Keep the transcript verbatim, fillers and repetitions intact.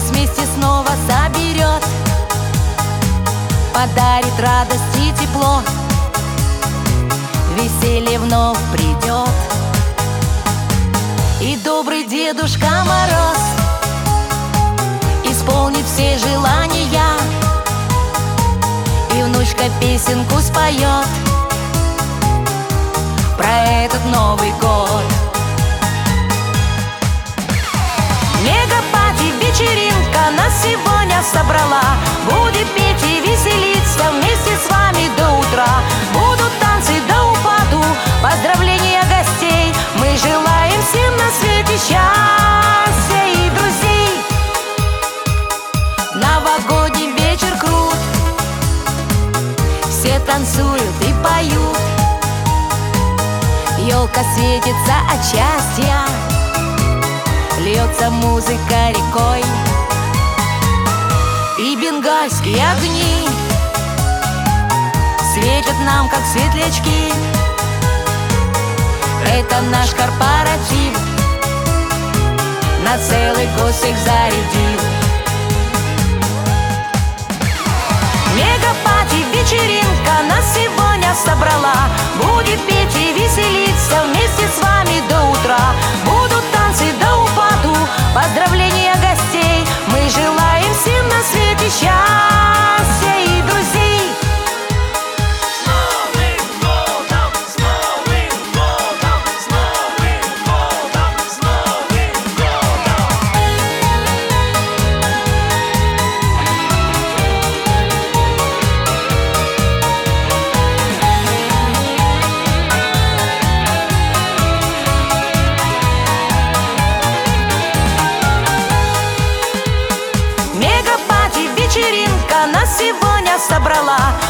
нас вместе снова соберет, подарит радость и тепло, веселье вновь придет. И добрый Дедушка Мороз исполнит все желания, и внучка песенку споет про этот Новый год. Мега-пати вечеринка нас сегодня собрала, будет петь и веселиться вместе с вами до утра. Будут танцы до упаду, поздравления гостей. Мы желаем всем на свете счастья и друзей. Новогодний вечер крут, все танцуют и поют, елка светится от счастья, льется музыка рекой, и бенгальские огни светят нам, как светлячки. Это наш корпоратив, на целый год всех зарядил. Мега-пати вечеринка нас сегодня собрала, будет петь и веселиться вместе с вами до утра. Будут танцы до упаду, поздравления гостей. Мы желаем всем на свете счастья и друзей. С Новым годом, с Новым годом, с Новым годом, с Новым годом. Мега-пати вечеринка нас сегодня собрала,